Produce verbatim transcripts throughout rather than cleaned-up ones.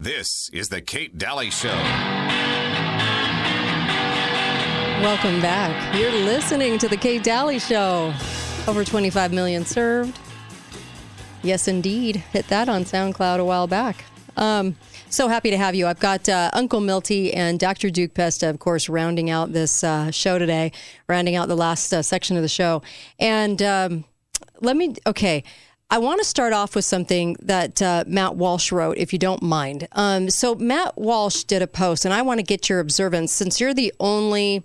This is the Kate Daly Show. Welcome back. You're listening to the Kate Daly Show. Over twenty-five million served. Yes, indeed. Hit that on SoundCloud a while back. Um, so happy to have you. I've got uh, Uncle Milty and Doctor Duke Pesta, of course, rounding out this uh, show today, rounding out the last uh, section of the show. And um, let me, okay, I want to start off with something that uh, Matt Walsh wrote, if you don't mind. Um, so Matt Walsh did a post, and I want to get your observance, since you're the only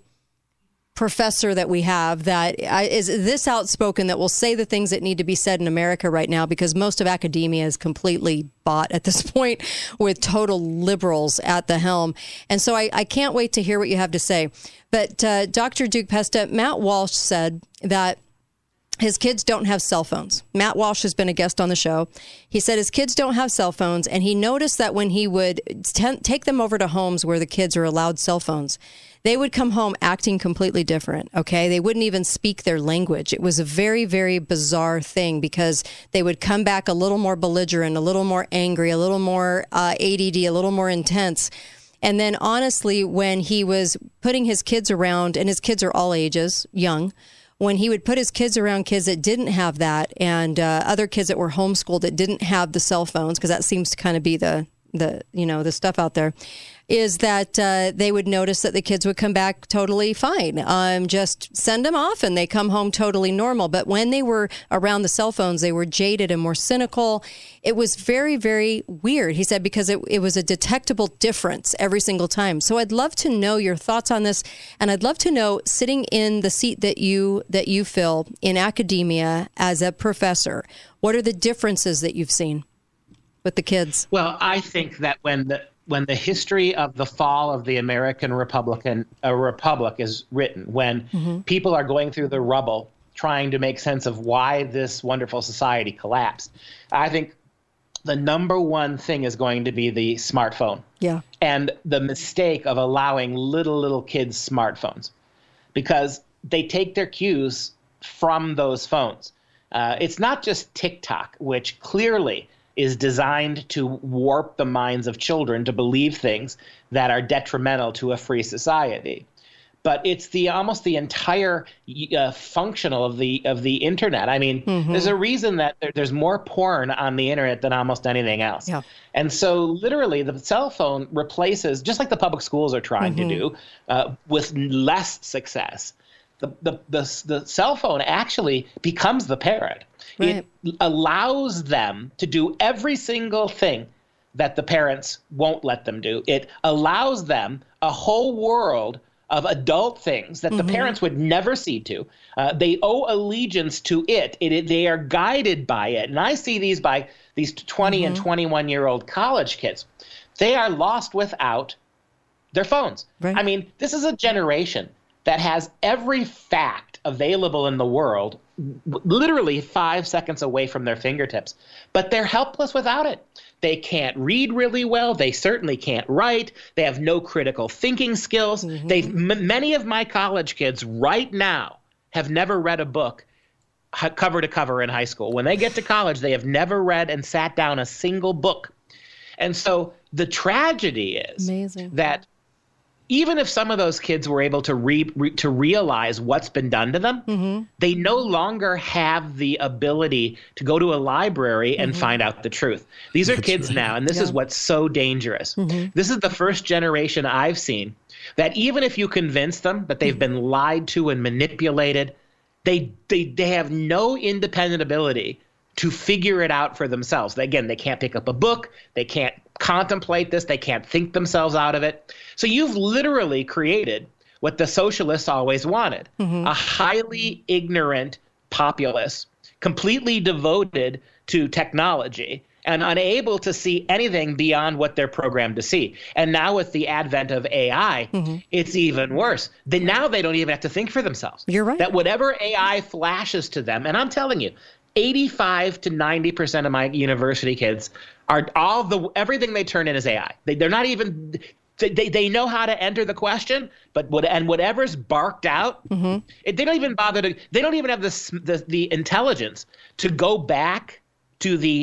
professor that we have that is this outspoken, that will say the things that need to be said in America right now, because most of academia is completely bought at this point with total liberals at the helm. And so I, I can't wait to hear what you have to say. But uh, Doctor Duke Pesta, Matt Walsh said that his kids don't have cell phones. Matt Walsh has been a guest on the show. He said his kids don't have cell phones, and he noticed that when he would t- take them over to homes where the kids are allowed cell phones, they would come home acting completely different, okay? They wouldn't even speak their language. It was a very, very bizarre thing, because they would come back a little more belligerent, a little more angry, a little more uh, A D D, a little more intense. And then honestly, when he was putting his kids around, and his kids are all ages, young, when he would put his kids around kids that didn't have that, and uh, other kids that were homeschooled that didn't have the cell phones, because that seems to kind of be the, the you know, the stuff out there, is that uh, they would notice that the kids would come back totally fine. Um, just send them off and they come home totally normal. But when they were around the cell phones, they were jaded and more cynical. It was very, very weird, he said, because it, it was a detectable difference every single time. So I'd love to know your thoughts on this. And I'd love to know, sitting in the seat that you that you fill in academia as a professor, what are the differences that you've seen with the kids? Well, I think that when the when the history of the fall of the American Republican uh, Republic is written, when mm-hmm. people are going through the rubble trying to make sense of why this wonderful society collapsed, I think the number one thing is going to be the smartphone. Yeah. And the mistake of allowing little, little kids smartphones, because they take their cues from those phones. Uh, it's not just TikTok, which clearly is designed to warp the minds of children to believe things that are detrimental to a free society. But it's the almost the entire uh, functional of the of the internet. I mean, mm-hmm. there's a reason that there, there's more porn on the internet than almost anything else. Yeah. And so literally the cell phone replaces, just like the public schools are trying mm-hmm. to do, uh, with less success. The, the the the cell phone actually becomes the parent. Right. It allows them to do every single thing that the parents won't let them do. It allows them a whole world of adult things that mm-hmm. the parents would never see to. Uh, they owe allegiance to it. It, it. They are guided by it. And I see these by these twenty mm-hmm. and twenty-one-year-old college kids. They are lost without their phones. Right. I mean, this is a generation that has every fact available in the world literally five seconds away from their fingertips, but they're helpless without it. They can't read really well. They certainly can't write. They have no critical thinking skills. Mm-hmm. They've m- many of my college kids right now have never read a book cover to cover in high school. When they get to college, they have never read and sat down a single book. And so the tragedy is Amazing. that even if some of those kids were able to re, re, to realize what's been done to them, mm-hmm. they no longer have the ability to go to a library and mm-hmm. find out the truth. These are That's kids right. now, and this yeah. is what's so dangerous. Mm-hmm. This is the first generation I've seen that even if you convince them that they've mm-hmm. been lied to and manipulated, they, they they have no independent ability to figure it out for themselves. Again, they can't pick up a book. They can't contemplate this. They can't think themselves out of it. So you've literally created what the socialists always wanted, mm-hmm. a highly ignorant populace, completely devoted to technology and unable to see anything beyond what they're programmed to see. And now with the advent of A I, mm-hmm. it's even worse. Then now they don't even have to think for themselves. You're right. That whatever A I flashes to them, and I'm telling you, eighty-five to ninety percent of my university kids are all the everything they turn in is A I. They, they're not even they, they know how to enter the question, but what and whatever's barked out, mm-hmm. it, they don't even bother to. They don't even have the, the the intelligence to go back to the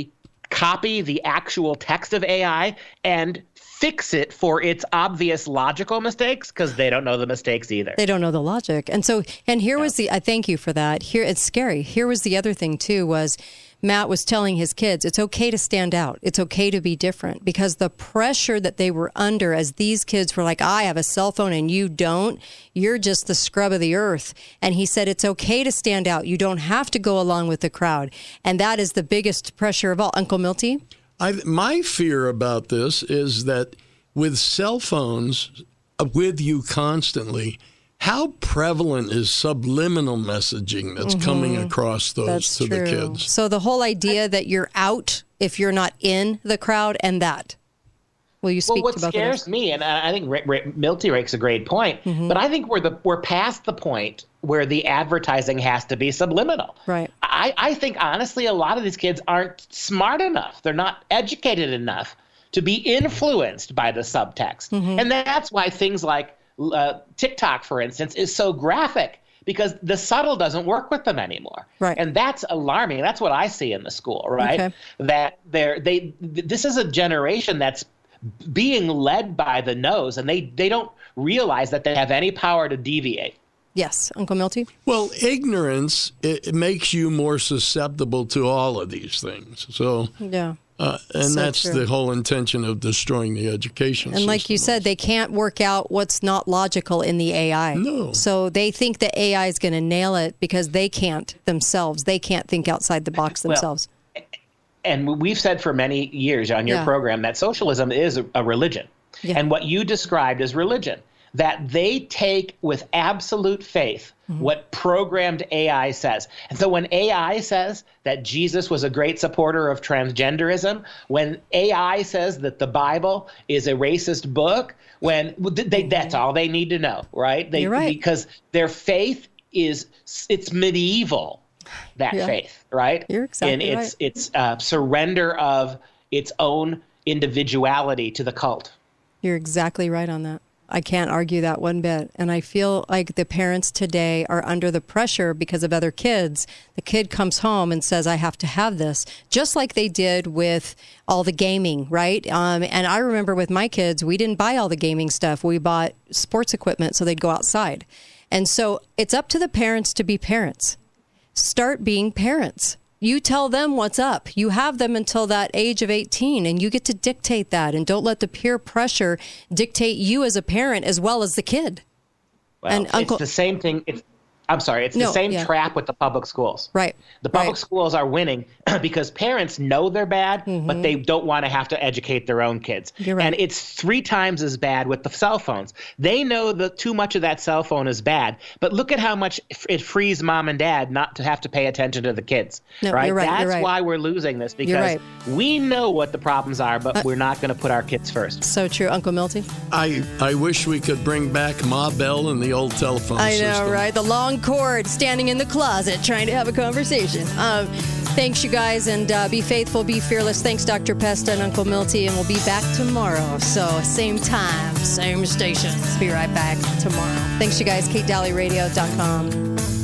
copy the actual text of A I and fix it for its obvious logical mistakes because they don't know the mistakes either. They don't know the logic. And so, and here yeah. was the, I thank you for that. Here, it's scary. Here was the other thing too, was Matt was telling his kids, it's okay to stand out. It's okay to be different, because the pressure that they were under as these kids were like, I have a cell phone and you don't, you're just the scrub of the earth. And he said, it's okay to stand out. You don't have to go along with the crowd. And that is the biggest pressure of all. Uncle Milty? I, my fear about this is that with cell phones with you constantly, how prevalent is subliminal messaging that's mm-hmm. coming across those that's to true. the kids? So the whole idea that you're out if you're not in the crowd, and that. Will you speak well, what to both scares of me, and I think Ra- Ra- Milty makes a great point, mm-hmm. but I think we're the we're past the point where the advertising has to be subliminal. Right. I, I think, honestly, a lot of these kids aren't smart enough. They're not educated enough to be influenced by the subtext. Mm-hmm. And that's why things like uh, TikTok, for instance, is so graphic, because the subtle doesn't work with them anymore. Right. And that's alarming. That's what I see in the school, right? Okay. That they're, they, this is a generation that's being led by the nose, and they, they don't realize that they have any power to deviate. Yes, Uncle Milty? Well, ignorance, it, it makes you more susceptible to all of these things. So, yeah. Uh, and so that's true. the whole intention of destroying the education and system. And like you said, they can't work out what's not logical in the A I. No. So they think the A I is going to nail it because they can't themselves. They can't think outside the box themselves. Well, and we've said for many years on your yeah. program that socialism is a, a religion. Yeah. And what you described as religion, that they take with absolute faith mm-hmm. what programmed A I says. And so when A I says that Jesus was a great supporter of transgenderism, when A I says that the Bible is a racist book, when they, that's all they need to know, right? They, You're right. Because their faith is, it's medieval, that yeah. faith, right? You're exactly and it's, right. it's uh, surrender of its own individuality to the cult. You're exactly right on that. I can't argue that one bit. And I feel like the parents today are under the pressure because of other kids. The kid comes home and says, I have to have this, just like they did with all the gaming, right? Um, and I remember with my kids, we didn't buy all the gaming stuff. We bought sports equipment so they'd go outside. And so it's up to the parents to be parents. Start being parents. You tell them what's up. You have them until that age of eighteen, and you get to dictate that. And don't let the peer pressure dictate you as a parent as well as the kid. Well, and it's Uncle, the same thing. It's, I'm sorry. It's no, the same yeah. trap with the public schools. Right. The public right. schools are winning because parents know they're bad, mm-hmm. but they don't want to have to educate their own kids. You're right. And it's three times as bad with the cell phones. They know that too much of that cell phone is bad, but look at how much it frees mom and dad not to have to pay attention to the kids. No, right? You're right. That's you're right. why we're losing this, because right. we know what the problems are, but uh, we're not going to put our kids first. So true. Uncle Milty? I, I wish we could bring back Ma Bell and the old telephone I system. know, right? The long cord standing in the closet trying to have a conversation. Um, thanks, you guys, and uh, be faithful, be fearless. Thanks, Doctor Pesta and Uncle Milty, and we'll be back tomorrow. So same time, same stations. Be right back tomorrow. Thanks, you guys. Kate Daly Radio dot com.